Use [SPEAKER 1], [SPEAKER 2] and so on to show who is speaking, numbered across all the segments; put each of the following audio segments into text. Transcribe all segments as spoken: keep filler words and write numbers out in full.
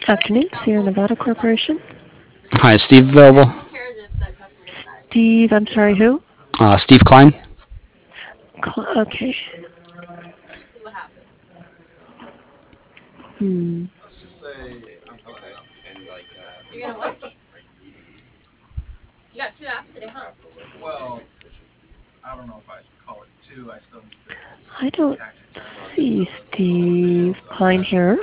[SPEAKER 1] Afternoon, Sierra Nevada Corporation.
[SPEAKER 2] Hi, is Steve available?
[SPEAKER 1] Steve, I'm sorry, who?
[SPEAKER 2] Uh, Steve Klein?
[SPEAKER 1] Cl- Okay. Hmm. I don't see Steve Klein here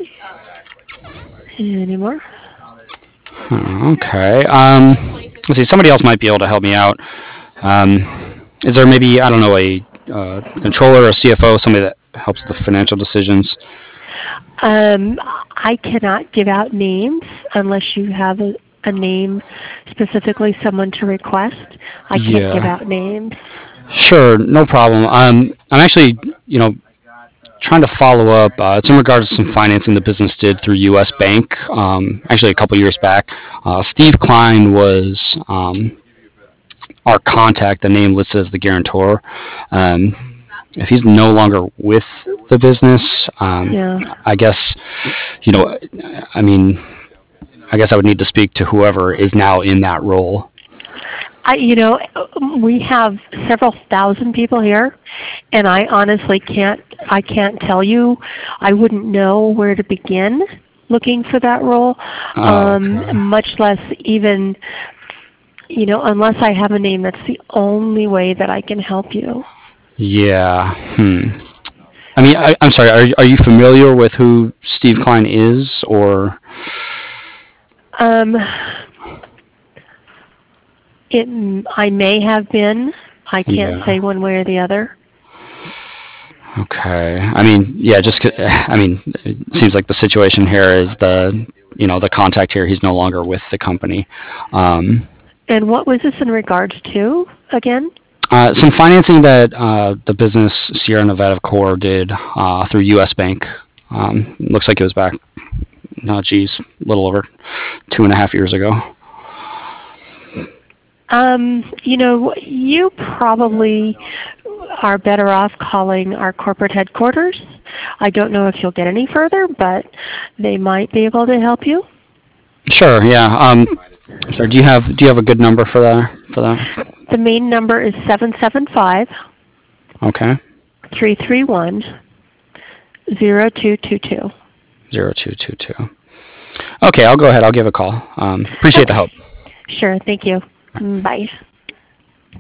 [SPEAKER 1] anymore.
[SPEAKER 2] Hmm, okay. Um, let's see. Somebody else might be able to help me out. Um, is there maybe, I don't know, a uh, controller or C F O, somebody that helps with the financial decisions?
[SPEAKER 1] Um, I cannot give out names unless you have a, a name, specifically someone to request. I can't give
[SPEAKER 2] Yeah.
[SPEAKER 1] out names.
[SPEAKER 2] Sure, no problem. Um, I'm actually, you know, trying to follow up. Uh, it's in regards to some financing the business did through U S. Bank, um, actually a couple years back. Uh, Steve Klein was um, our contact, the name listed as the guarantor. Um, if he's no longer with the business, um,
[SPEAKER 1] Yeah.
[SPEAKER 2] I guess, you know, I mean, I guess I would need to speak to whoever is now in that role.
[SPEAKER 1] I, you know, we have several thousand people here, and I honestly can't, I can't tell you. I wouldn't know where to begin looking for that role,
[SPEAKER 2] Oh,
[SPEAKER 1] um,
[SPEAKER 2] okay.
[SPEAKER 1] much less even, you know, unless I have a name. That's the only way that I can help you.
[SPEAKER 2] Yeah. Hmm. I mean, I, I'm sorry. Are are you familiar with who Steve Klein is, or?
[SPEAKER 1] Um, it, I may have been. I can't
[SPEAKER 2] Yeah.
[SPEAKER 1] say one way or the other.
[SPEAKER 2] Okay. I mean, yeah. Just. 'ca- I mean, it seems like the situation here is the, you know, the contact here. He's no longer with the company. Um,
[SPEAKER 1] And what was this in regards to again?
[SPEAKER 2] uh, some financing that uh, the business Sierra Nevada Core did uh, through U S. Bank. Um, looks like it was back. No, geez, a little over two and a half years ago.
[SPEAKER 1] Um, you know, you probably are better off calling our corporate headquarters. I don't know if you'll get any further, but they might be able to help you.
[SPEAKER 2] Sure. Yeah. Um, sorry. Do you have Do you have a good number for that? For that?
[SPEAKER 1] The main number is seven seven five,
[SPEAKER 2] Okay.
[SPEAKER 1] three three one, zero two two two.
[SPEAKER 2] Zero two two two. Okay, I'll go ahead. I'll give a call. Um, appreciate the
[SPEAKER 1] Okay.
[SPEAKER 2] help.
[SPEAKER 1] Sure. Thank you. Mm, Bye.